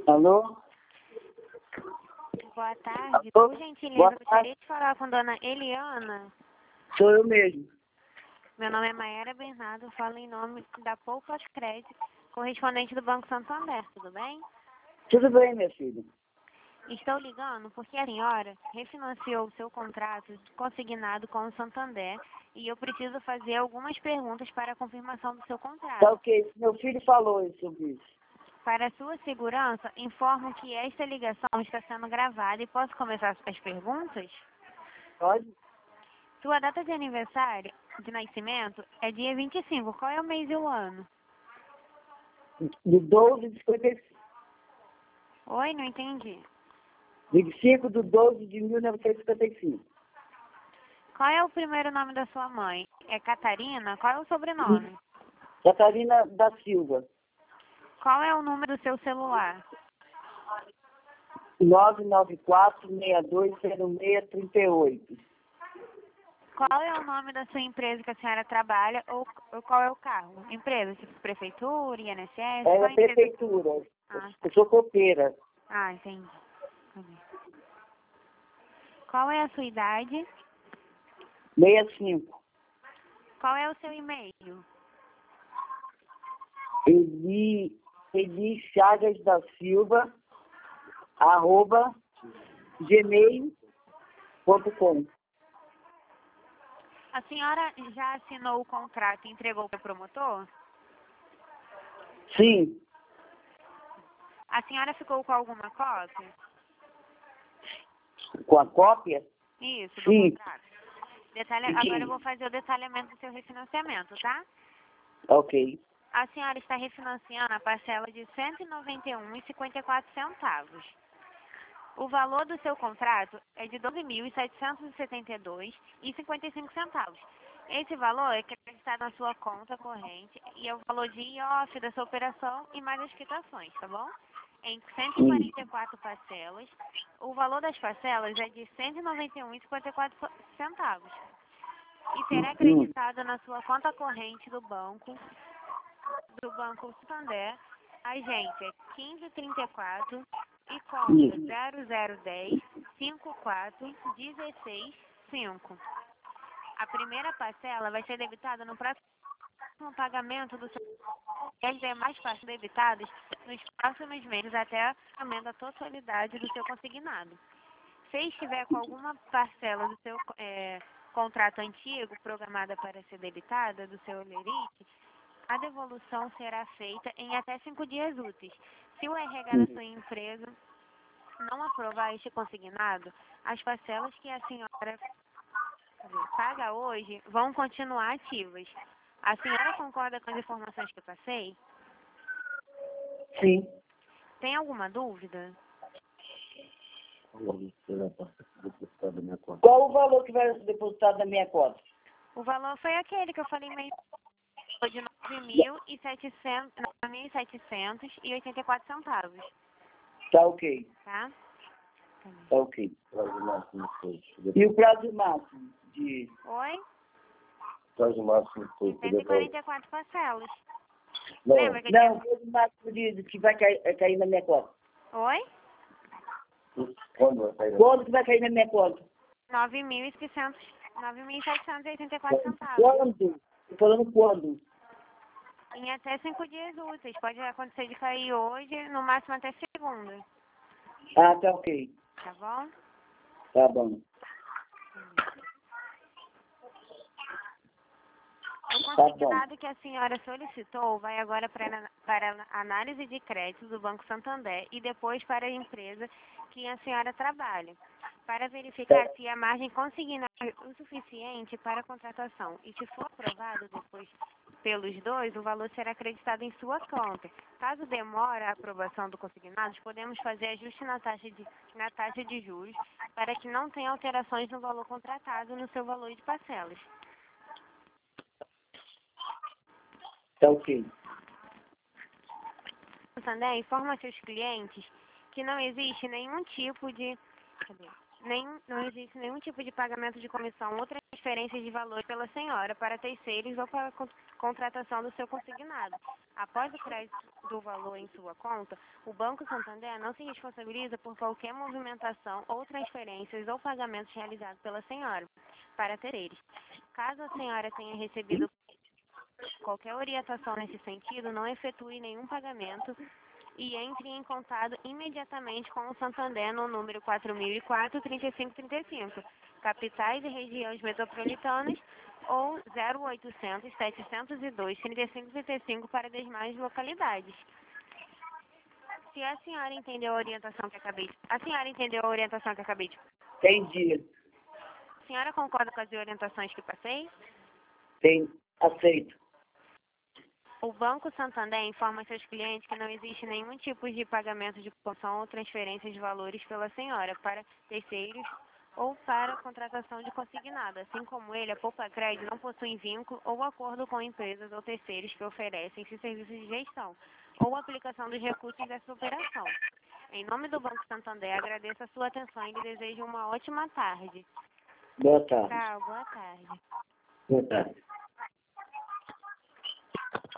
Alô? Boa tarde. Alô? Por gentileza, Boa eu gostaria de falar com dona Eliana. Sou eu mesmo. Meu nome é Maiara Bernardo, eu falo em nome da Poupas Crédito, correspondente do Banco Santander, tudo bem? Tudo bem, minha filha? Estou ligando porque a senhora refinanciou o seu contrato consignado com o Santander e eu preciso fazer algumas perguntas para a confirmação do seu Tá contrato. ok. Meu filho falou isso sobre isso. Para sua segurança, informo que esta ligação está sendo gravada e posso começar as perguntas? Pode? Sua data de aniversário de nascimento é dia 25. Qual é o mês e o ano? Do 12 de 55. Oi, não entendi. 25 de 12 de 1955. Qual é o primeiro nome da sua mãe? É Catarina? Qual é o sobrenome? Catarina da Silva. Qual é o número do seu celular? 994-6206-38. Qual é o nome da sua empresa que a senhora trabalha ou qual é o cargo? Empresa, tipo prefeitura, INSS? É Qual a empresa? prefeitura. Ah, Eu sou copeira. entendi. Qual é a sua idade? 65. Qual é o seu e-mail? Eli Chagas da Silva, @gmail.com. A senhora já assinou o contrato e entregou para o promotor? Sim. A senhora ficou com alguma cópia? Com a cópia? Isso, do Sim. contrato. Agora eu vou fazer o detalhamento do seu refinanciamento, tá? Ok. A senhora está refinanciando a parcela de R$ 191,54. O valor do seu contrato é de R$ 12.772,55. Esse valor é acreditado na sua conta corrente e é o valor de IOF da sua operação e mais as quitações, tá bom? Em 144 parcelas. O valor das parcelas é de R$ 191,54 e será acreditado na sua conta corrente do Banco Santander, agência 1534 e conta 0010 54 16 5. A primeira parcela vai ser debitada no próximo pagamento do seu e as demais partes debitadas nos próximos meses até o pagamento da totalidade do seu consignado. Se estiver com alguma parcela do seu contrato antigo programada para ser debitada do seu olerite, a devolução será feita em até 5 dias úteis. Se o RH da sua empresa não aprovar este consignado, as parcelas que a senhora paga hoje vão continuar ativas. A senhora concorda com as informações que eu passei? Sim. Tem alguma dúvida? Qual o valor que vai ser depositado na minha conta? O valor foi aquele que eu falei meio de 9.784 centavos, Tá ok. tá? Tá ok. E o prazo máximo de... Oi? Prazo máximo De 144 parcelas. Não, Lembra que Não, o prazo máximo de que vai cair na minha conta. Oi? quando vai sair? Quando que vai cair na minha conta? 9.784 centavos. Quando? Tô falando quando? Em até 5 dias úteis. Pode acontecer de cair hoje, no máximo até segunda. Ah, tá ok. Tá bom? Tá bom. O consignado que a senhora solicitou vai agora para análise de crédito do Banco Santander e depois para a empresa que a senhora trabalha, para verificar se a margem consignada é o suficiente para a contratação. E se for aprovado depois pelos dois, o valor será acreditado em sua conta. Caso demore a aprovação do consignado, podemos fazer ajuste na taxa de juros para que não tenha alterações no valor contratado no seu valor de parcelas. Tá ok. O Santander informa a seus clientes que não existe nenhum tipo de pagamento de comissão ou transferência de valor pela senhora para terceiros ou para a contratação do seu consignado. Após o crédito do valor em sua conta, o Banco Santander não se responsabiliza por qualquer movimentação ou transferências ou pagamentos realizados pela senhora para terceiros. Caso a senhora tenha recebido qualquer orientação nesse sentido, não efetue nenhum pagamento e entre em contato imediatamente com o Santander no número 4004-3535, capitais e regiões metropolitanas, ou 0800-702-3535 para demais localidades. Se a senhora entendeu a orientação que acabei de... A senhora entendeu a orientação que acabei de... Entendi. A senhora concorda com as orientações que passei? Aceito. O Banco Santander informa seus clientes que não existe nenhum tipo de pagamento de comissão ou transferência de valores pela senhora para terceiros ou para contratação de consignado. Assim como ele, a Poupa Crédito não possui vínculo ou acordo com empresas ou terceiros que oferecem esses serviços de gestão ou aplicação dos recursos dessa operação. Em nome do Banco Santander, agradeço a sua atenção e lhe desejo uma ótima tarde. Boa tarde. Tchau, boa tarde. Boa tarde.